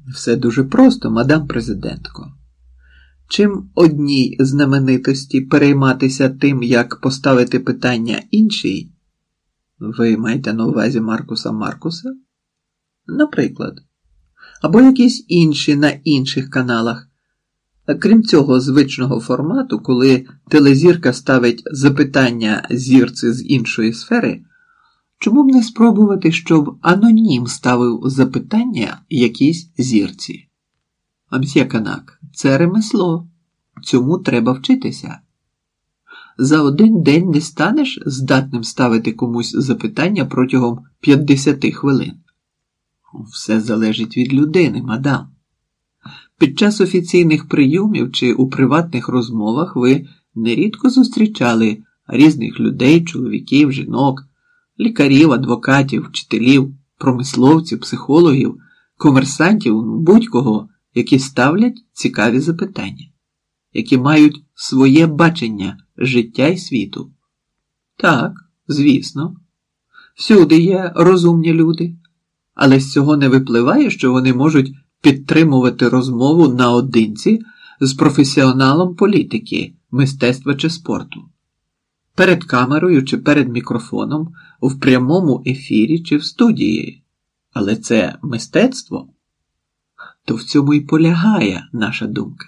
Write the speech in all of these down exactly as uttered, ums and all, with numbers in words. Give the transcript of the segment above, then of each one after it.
Все дуже просто, мадам президентко. Чим одній знаменитості перейматися тим, як поставити питання іншій, ви маєте на увазі Маркуса Маркуса? Наприклад. Або якісь інші на інших каналах. Крім цього звичного формату, коли телезірка ставить запитання зірці з іншої сфери, чому б не спробувати, щоб анонім ставив запитання якійсь зірці? А мсьє Канак, це ремесло. Цьому треба вчитися. За один день не станеш здатним ставити комусь запитання протягом п'ятдесят хвилин. Все залежить від людини, мадам. Під час офіційних прийомів чи у приватних розмовах ви нерідко зустрічали різних людей, чоловіків, жінок, лікарів, адвокатів, вчителів, промисловців, психологів, комерсантів, будь-кого, які ставлять цікаві запитання, які мають своє бачення життя і світу. Так, звісно, всюди є розумні люди, але з цього не випливає, що вони можуть підтримувати розмову наодинці з професіоналом політики, мистецтва чи спорту. Перед камерою чи перед мікрофоном, в прямому ефірі чи в студії. Але це мистецтво? То в цьому і полягає наша думка.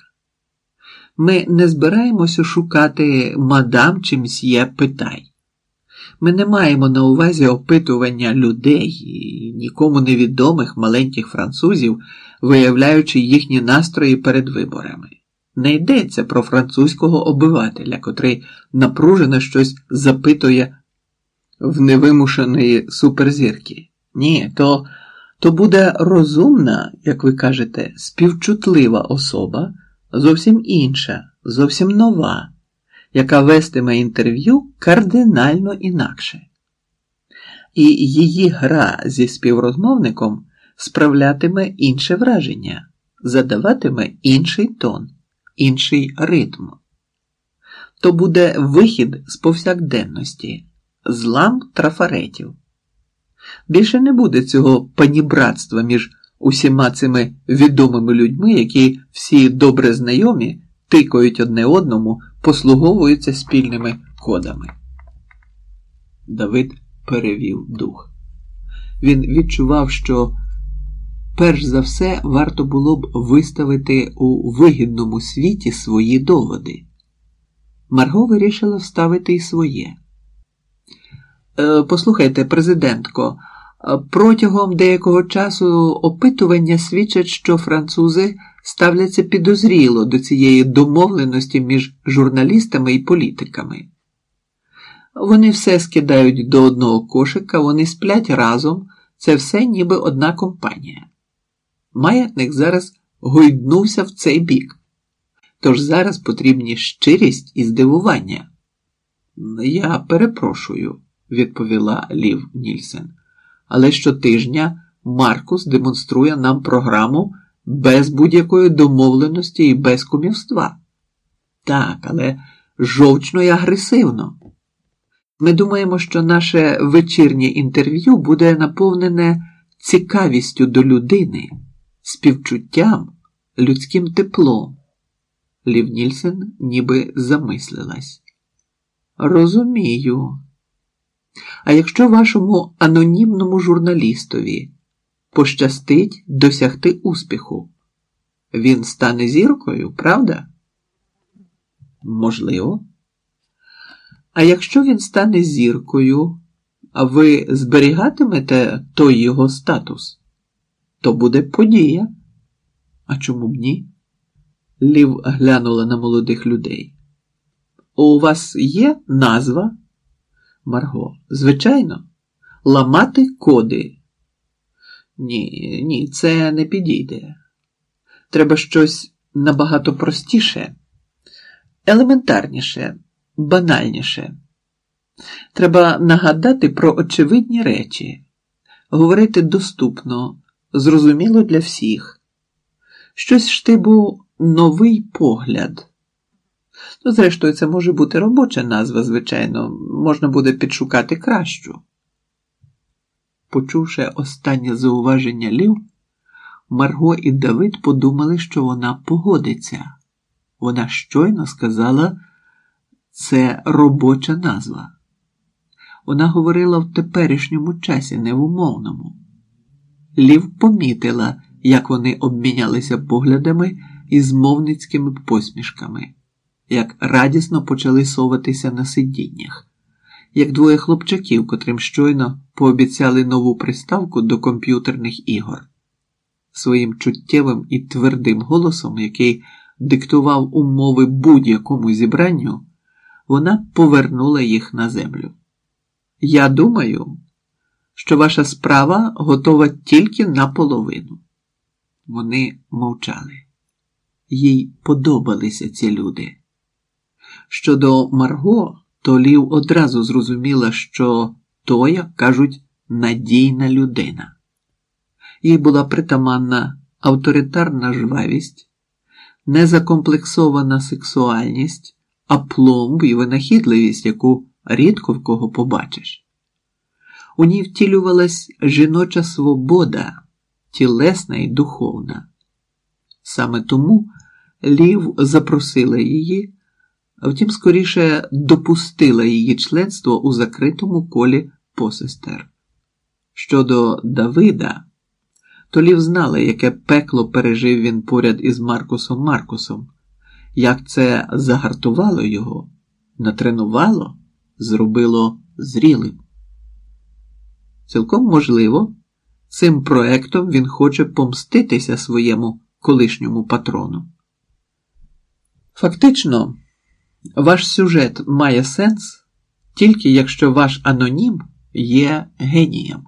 Ми не збираємося шукати мадам чи мсьє питай. Ми не маємо на увазі опитування людей і нікому невідомих маленьких французів, виявляючи їхні настрої перед виборами. Не йдеться про французького обивателя, котрий напружено щось запитує в невимушеної суперзірки. Ні, то, то буде розумна, як ви кажете, співчутлива особа, зовсім інша, зовсім нова, яка вестиме інтерв'ю кардинально інакше. І її гра зі співрозмовником справлятиме інше враження, задаватиме інший тон, інший ритм. То буде вихід з повсякденності, злам трафаретів. Більше не буде цього панібратства між усіма цими відомими людьми, які всі добре знайомі, тикають одне одному, послуговуються спільними кодами. Давид перевів дух. Він відчував, що перш за все варто було б виставити у вигідному світі свої доводи. Марго вирішила вставити і своє. Е, послухайте, президентко, протягом деякого часу опитування свідчать, що французи ставляться підозріло до цієї домовленості між журналістами і політиками. Вони все скидають до одного кошика, вони сплять разом, це все ніби одна компанія. Маятник зараз гойднувся в цей бік. Тож зараз потрібні щирість і здивування. Я перепрошую, відповіла Лів Нільсен. Але щотижня Маркус демонструє нам програму без будь-якої домовленості і без кумівства. Так, але жовчно і агресивно. Ми думаємо, що наше вечірнє інтерв'ю буде наповнене цікавістю до людини, співчуттям, людським теплом. Лів Нільсен ніби замислилась. Розумію. А якщо вашому анонімному журналістові пощастить досягти успіху, він стане зіркою, правда? Можливо. А якщо він стане зіркою, а ви зберігатимете той його статус, то буде подія. А чому б ні? Лів глянула на молодих людей. У вас є назва? Марго. Звичайно. Ламати коди. Ні, ні, це не підійде. Треба щось набагато простіше, елементарніше, банальніше. Треба нагадати про очевидні речі, говорити доступно, зрозуміло для всіх. Щось штибу «новий погляд». Ну, зрештою, це може бути робоча назва, звичайно, можна буде підшукати кращу. Почувши останнє зауваження Лів, Марго і Давид подумали, що вона погодиться. Вона щойно сказала, це робоча назва. Вона говорила в теперішньому часі, не в умовному. Лів помітила, як вони обмінялися поглядами і змовницькими посмішками, як радісно почали соватися на сидіннях, як двоє хлопчаків, котрим щойно пообіцяли нову приставку до комп'ютерних ігор. Своїм чуттєвим і твердим голосом, який диктував умови будь-якому зібранню, вона повернула їх на землю. «Я думаю, що ваша справа готова тільки наполовину». Вони мовчали. Їй подобалися ці люди. Щодо Марго, то Лів одразу зрозуміла, що то, як кажуть, надійна людина. Їй була притаманна авторитарна жвавість, незакомплексована сексуальність, апломб і винахідливість, яку рідко в кого побачиш. У ній втілювалась жіноча свобода, тілесна і духовна. Саме тому Лів запросила її, а втім, скоріше допустила її членство у закритому колі посестер. Щодо Давида, то Лів знала, яке пекло пережив він поряд із Маркусом Маркусом, як це загартувало його, натренувало, зробило зрілим. Цілком можливо, цим проектом він хоче помститися своєму колишньому патрону. Фактично, ваш сюжет має сенс тільки якщо ваш анонім є генієм.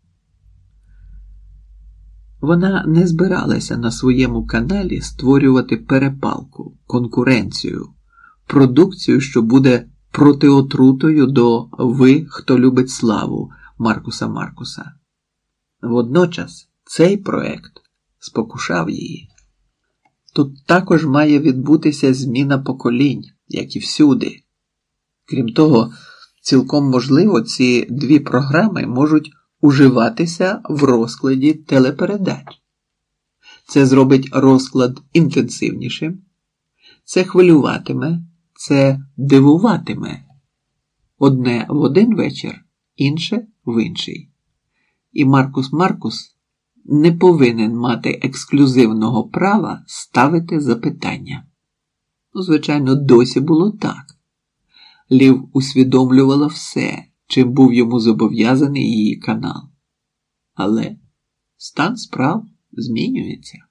Вона не збиралася на своєму каналі створювати перепалку, конкуренцію, продукцію, що буде протиотрутою до «ви, хто любить славу» Маркуса Маркуса. Водночас цей проект спокушав її. Тут також має відбутися зміна поколінь, як і всюди. Крім того, цілком можливо, ці дві програми можуть уживатися в розкладі телепередач. Це зробить розклад інтенсивнішим, це хвилюватиме, це дивуватиме. Одне в один вечір, інше в інший. І Маркус Маркус не повинен мати ексклюзивного права ставити запитання. Ну, звичайно, досі було так. Лів усвідомлювала все, чим був йому зобов'язаний її канал. Але стан справ змінюється.